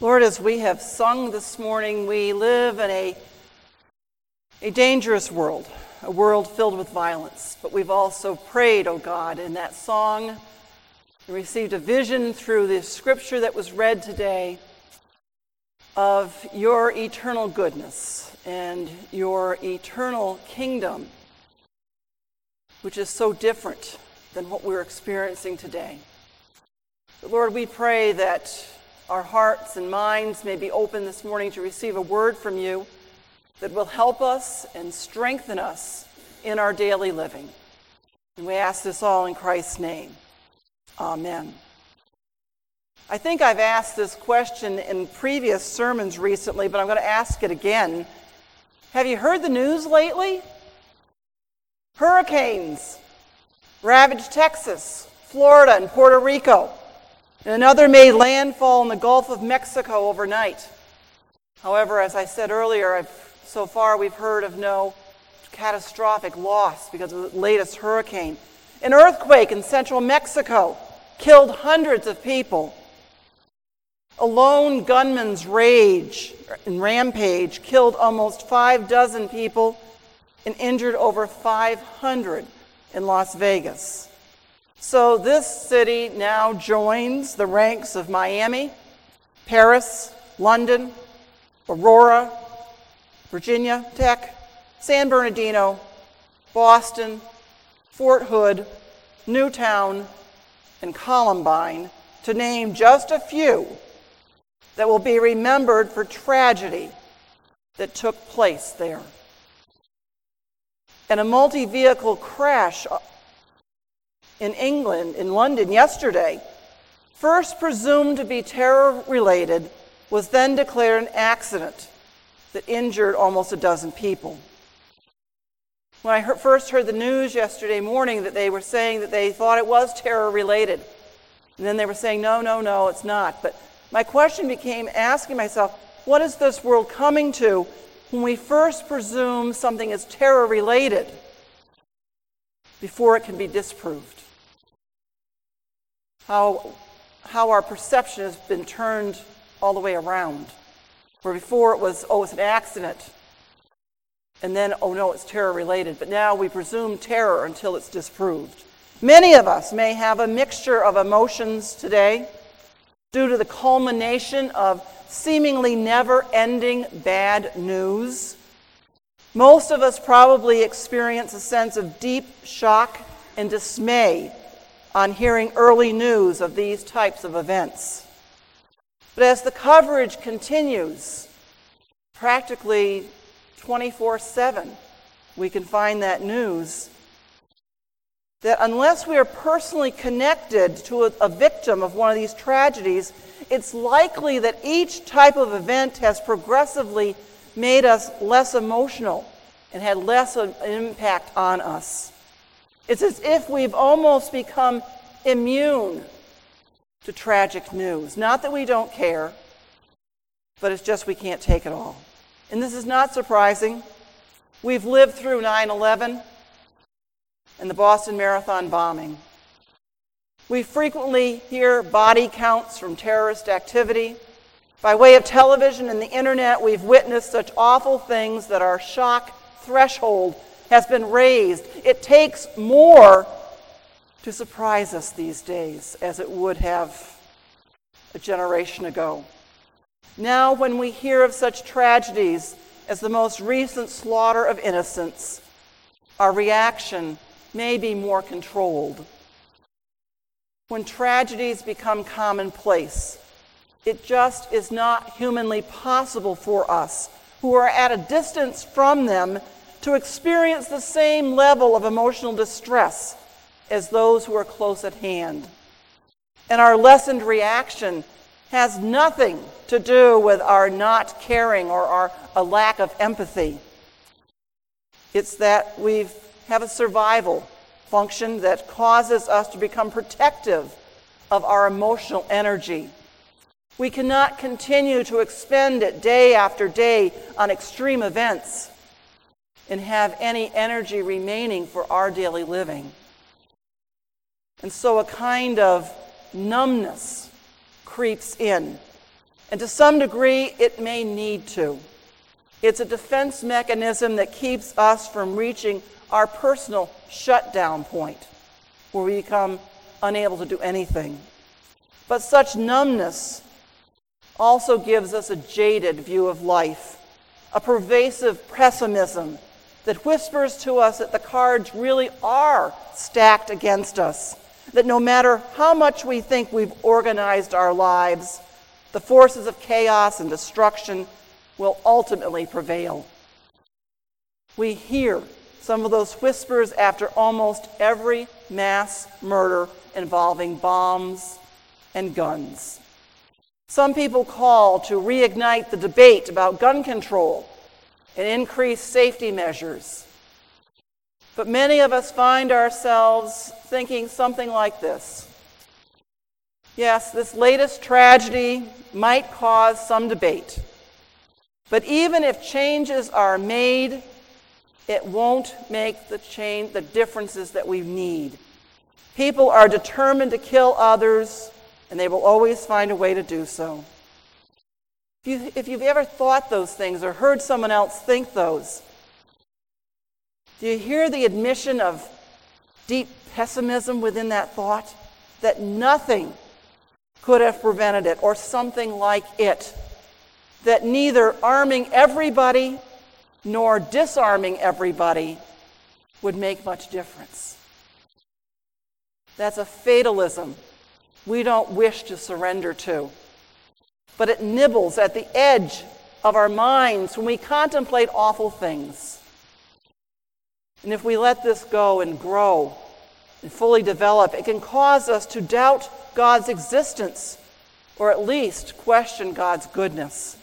Lord, as we have sung this morning, we live in a dangerous world, a world filled with violence. But we've also prayed, oh God, in that song, and received a vision through the scripture that was read today of your eternal goodness and your eternal kingdom, which is so different than what we're experiencing today. But Lord, we pray that our hearts and minds may be open this morning to receive a word from you that will help us and strengthen us in our daily living. And we ask this all in Christ's name. Amen. I think I've asked this question in previous sermons recently, but I'm going to ask it again. Have you heard the news lately? Hurricanes ravaged Texas, Florida, and Puerto Rico. And another made landfall in the Gulf of Mexico overnight. However, as I said earlier, so far we've heard of no catastrophic loss because of the latest hurricane. An earthquake in central Mexico killed hundreds of people. A lone gunman's rage and rampage killed almost 6 people and injured over 500 in Las Vegas. So this city now joins the ranks of Miami, Paris, London, Aurora, Virginia Tech, San Bernardino, Boston, Fort Hood, Newtown, and Columbine, to name just a few that will be remembered for tragedy that took place there. And a multi-vehicle crash in London yesterday, first presumed to be terror-related, was then declared an accident that injured almost 12 people. When I first heard the news yesterday morning that they were saying that they thought it was terror-related, and then they were saying, no, it's not. But my question became asking myself, what is this world coming to when we first presume something is terror-related before it can be disproved? How our perception has been turned all the way around. Where before it was, it's an accident. And then, no, it's terror-related. But now we presume terror until it's disproved. Many of us may have a mixture of emotions today due to the culmination of seemingly never-ending bad news. Most of us probably experience a sense of deep shock and dismay on hearing early news of these types of events. But as the coverage continues, practically 24/7, we can find that news, that unless we are personally connected to a victim of one of these tragedies, it's likely that each type of event has progressively made us less emotional and had less of an impact on us. It's as if we've almost become immune to tragic news. Not that we don't care, but it's just we can't take it all. And this is not surprising. We've lived through 9/11 and the Boston Marathon bombing. We frequently hear body counts from terrorist activity. By way of television and the internet, we've witnessed such awful things that our shock threshold has been raised. It takes more to surprise us these days as it would have a generation ago. Now, when we hear of such tragedies as the most recent slaughter of innocents, our reaction may be more controlled. When tragedies become commonplace, it just is not humanly possible for us, who are at a distance from them, to experience the same level of emotional distress as those who are close at hand. And our lessened reaction has nothing to do with our not caring or a lack of empathy. It's that we have a survival function that causes us to become protective of our emotional energy. We cannot continue to expend it day after day on extreme events and have any energy remaining for our daily living. And so a kind of numbness creeps in And to some degree, it may need to. It's a defense mechanism that keeps us from reaching our personal shutdown point, where we become unable to do anything. But such numbness also gives us a jaded view of life, a pervasive pessimism that whispers to us that the cards really are stacked against us, that no matter how much we think we've organized our lives, the forces of chaos and destruction will ultimately prevail. We hear some of those whispers after almost every mass murder involving bombs and guns. Some people call to reignite the debate about gun control and increase safety measures. But many of us find ourselves thinking something like this. Yes, this latest tragedy might cause some debate, but even if changes are made, it won't make the differences that we need. People are determined to kill others, and they will always find a way to do so. If you've ever thought those things or heard someone else think those, do you hear the admission of deep pessimism within that thought? That nothing could have prevented it, or something like it. That neither arming everybody nor disarming everybody would make much difference. That's a fatalism we don't wish to surrender to. But it nibbles at the edge of our minds when we contemplate awful things. And if we let this go and grow and fully develop, it can cause us to doubt God's existence, or at least question God's goodness.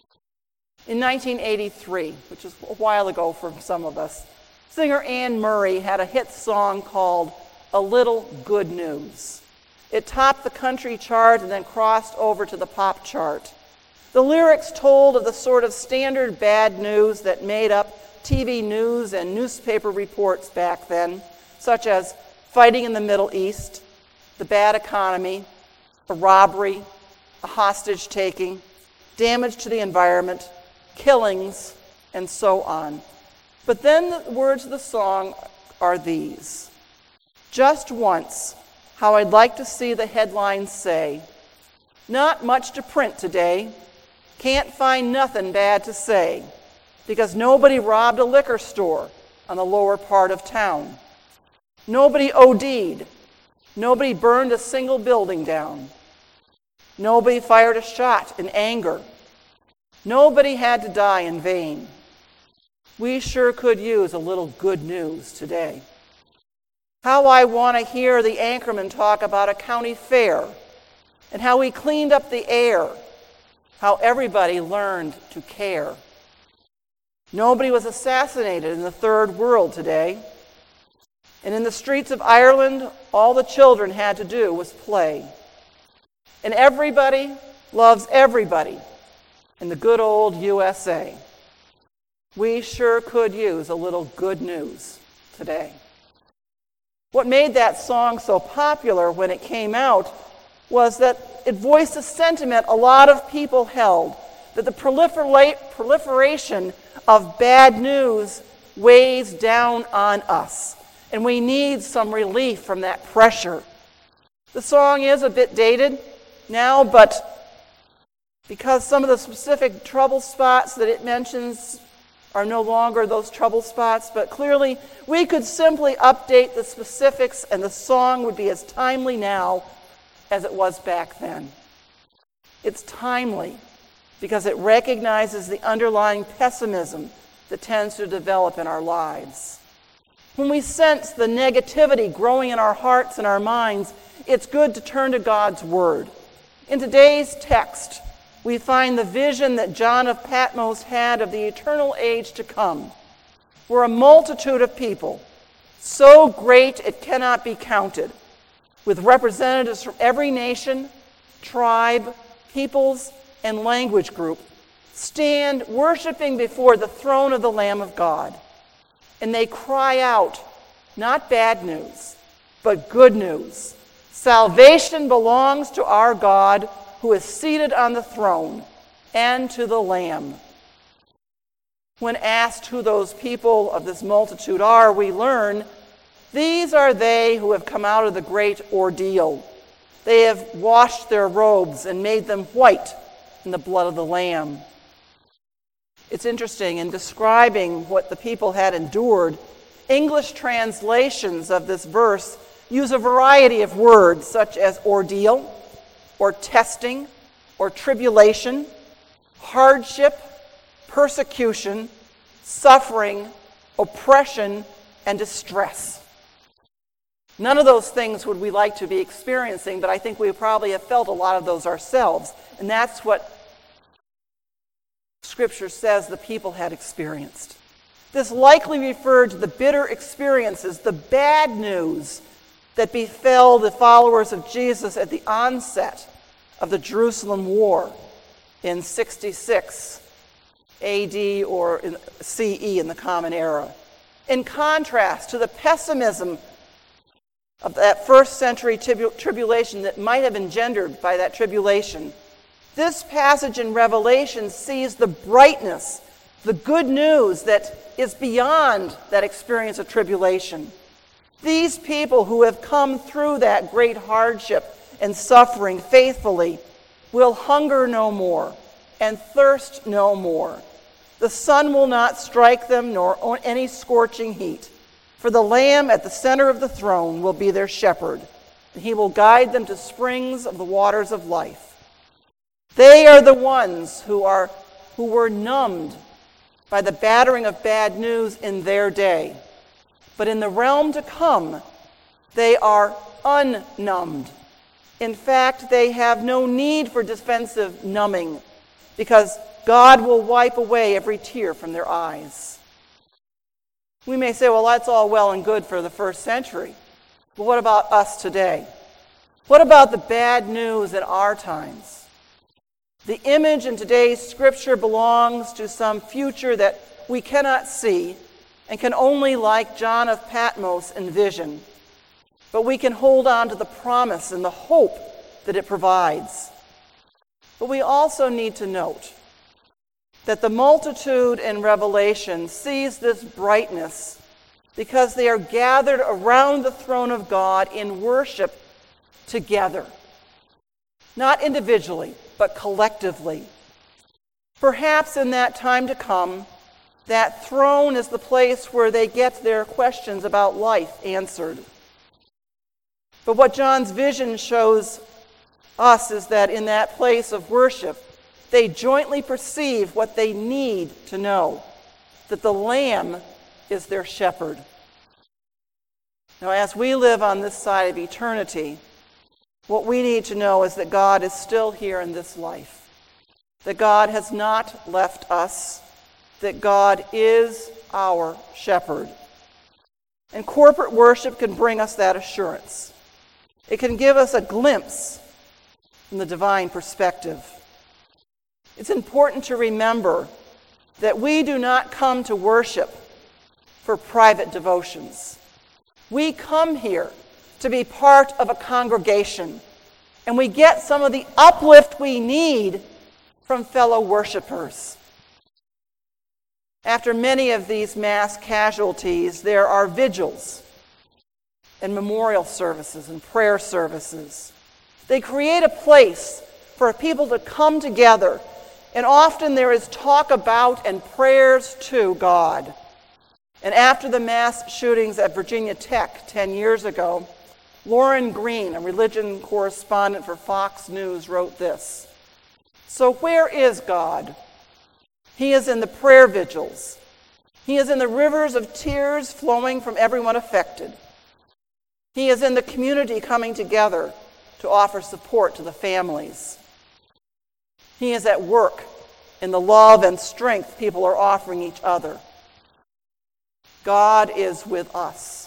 In 1983, which is a while ago for some of us, singer Anne Murray had a hit song called "A Little Good News." It topped the country chart and then crossed over to the pop chart. The lyrics told of the sort of standard bad news that made up TV news and newspaper reports back then, such as fighting in the Middle East, the bad economy, a robbery, a hostage-taking, damage to the environment, killings, and so on. But then the words of the song are these: "Just once, how I'd like to see the headlines say, not much to print today, can't find nothing bad to say, because nobody robbed a liquor store on the lower part of town. Nobody OD'd. Nobody burned a single building down. Nobody fired a shot in anger. Nobody had to die in vain. We sure could use a little good news today. How I want to hear the anchorman talk about a county fair and how we cleaned up the air, how everybody learned to care. Nobody was assassinated in the third world today. And in the streets of Ireland, all the children had to do was play. And everybody loves everybody in the good old USA. We sure could use a little good news today." What made that song so popular when it came out was that it voiced a sentiment a lot of people held, that the proliferation of bad news weighs down on us, and we need some relief from that pressure. The song is a bit dated now, but because some of the specific trouble spots that it mentions are no longer those trouble spots, but clearly we could simply update the specifics and the song would be as timely now as it was back then. It's timely because it recognizes the underlying pessimism that tends to develop in our lives. When we sense the negativity growing in our hearts and our minds, it's good to turn to God's Word. In today's text, we find the vision that John of Patmos had of the eternal age to come, where a multitude of people, so great it cannot be counted, with representatives from every nation, tribe, peoples, and language group, stand worshiping before the throne of the Lamb of God. And they cry out, not bad news, but good news. Salvation belongs to our God who is seated on the throne and to the Lamb. When asked who those people of this multitude are, we learn these are they who have come out of the great ordeal. They have washed their robes and made them white in the blood of the Lamb. It's interesting, in describing what the people had endured, English translations of this verse use a variety of words such as ordeal, or testing, or tribulation, hardship, persecution, suffering, oppression, and distress. None of those things would we like to be experiencing, but I think we probably have felt a lot of those ourselves. And that's what Scripture says the people had experienced. This likely referred to the bitter experiences, the bad news that befell the followers of Jesus at the onset of the Jerusalem War in 66 AD or in CE in the Common Era. In contrast to the pessimism of that first century tribulation that might have engendered by that tribulation, this passage in Revelation sees the brightness, the good news that is beyond that experience of tribulation. These people who have come through that great hardship and suffering faithfully will hunger no more and thirst no more. The sun will not strike them, nor any scorching heat. For the Lamb at the center of the throne will be their shepherd, and he will guide them to springs of the waters of life. They are the ones who were numbed by the battering of bad news in their day. But in the realm to come, they are unnumbed. In fact, they have no need for defensive numbing, because God will wipe away every tear from their eyes. We may say, well, that's all well and good for the first century. But what about us today? What about the bad news in our times? The image in today's Scripture belongs to some future that we cannot see and can only, like John of Patmos, envision. But we can hold on to the promise and the hope that it provides. But we also need to note that the multitude in Revelation sees this brightness because they are gathered around the throne of God in worship together. Not individually, but collectively. Perhaps in that time to come, that throne is the place where they get their questions about life answered. But what John's vision shows us is that in that place of worship, they jointly perceive what they need to know, that the Lamb is their shepherd. Now, as we live on this side of eternity, what we need to know is that God is still here in this life, that God has not left us, that God is our shepherd. And corporate worship can bring us that assurance. It can give us a glimpse from the divine perspective. It's important to remember that we do not come to worship for private devotions. We come here to be part of a congregation, and we get some of the uplift we need from fellow worshipers. After many of these mass casualties, there are vigils and memorial services and prayer services. They create a place for people to come together, and often there is talk about and prayers to God. And after the mass shootings at Virginia Tech 10 years ago, Lauren Green, a religion correspondent for Fox News, wrote this: "So where is God? He is in the prayer vigils. He is in the rivers of tears flowing from everyone affected. He is in the community coming together to offer support to the families. He is at work in the love and strength people are offering each other. God is with us."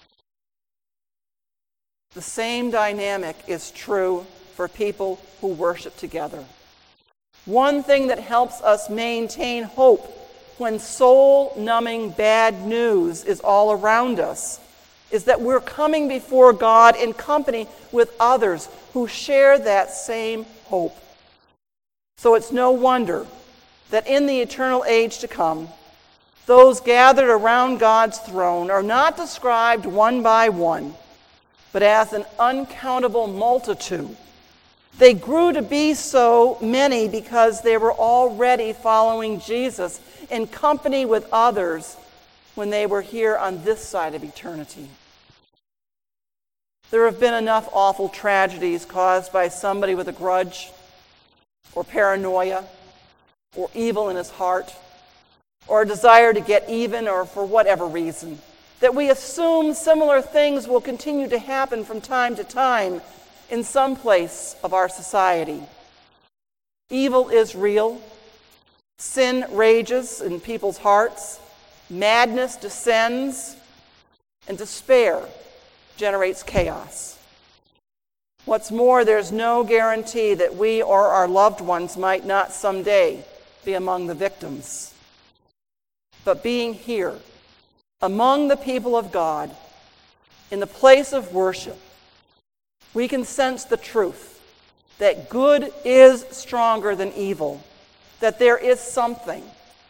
The same dynamic is true for people who worship together. One thing that helps us maintain hope when soul-numbing bad news is all around us is that we're coming before God in company with others who share that same hope. So it's no wonder that in the eternal age to come, those gathered around God's throne are not described one by one, but as an uncountable multitude. They grew to be so many because they were already following Jesus in company with others when they were here on this side of eternity. There have been enough awful tragedies caused by somebody with a grudge or paranoia or evil in his heart or a desire to get even or for whatever reason, that we assume similar things will continue to happen from time to time in some place of our society. Evil is real. Sin rages in people's hearts. Madness descends. And despair generates chaos. What's more, there's no guarantee that we or our loved ones might not someday be among the victims. But being here, among the people of God, in the place of worship, we can sense the truth that good is stronger than evil, that there is something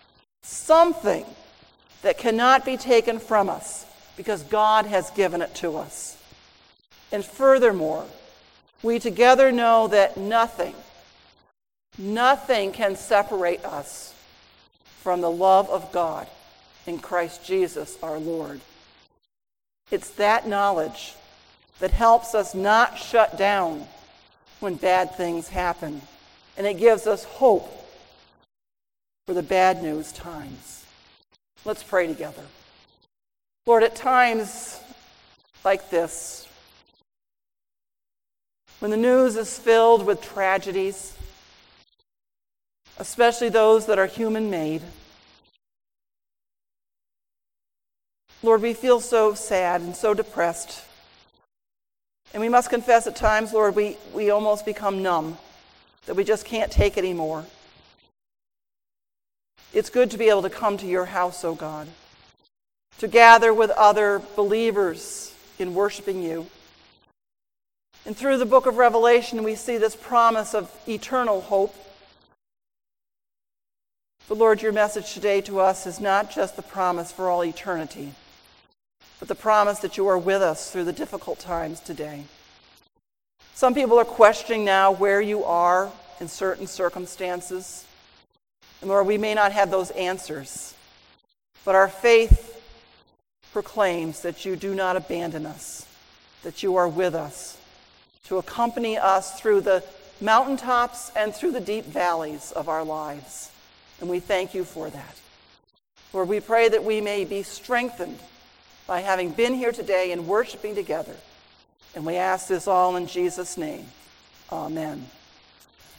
that cannot be taken from us because God has given it to us. And furthermore, we together know that nothing can separate us from the love of God in Christ Jesus our Lord. It's that knowledge that helps us not shut down when bad things happen, and it gives us hope for the bad news times. Let's pray together. Lord, at times like this, when the news is filled with tragedies, especially those that are human-made, Lord, we feel so sad and so depressed. And we must confess at times, Lord, we almost become numb, that we just can't take anymore. It's good to be able to come to your house, O God, to gather with other believers in worshiping you. And through the book of Revelation, we see this promise of eternal hope. But Lord, your message today to us is not just the promise for all eternity, but the promise that you are with us through the difficult times today. Some people are questioning now where you are in certain circumstances. And Lord, we may not have those answers, but our faith proclaims that you do not abandon us, that you are with us, to accompany us through the mountaintops and through the deep valleys of our lives. And we thank you for that. Lord, we pray that we may be strengthened by having been here today and worshiping together. And we ask this all in Jesus' name. Amen.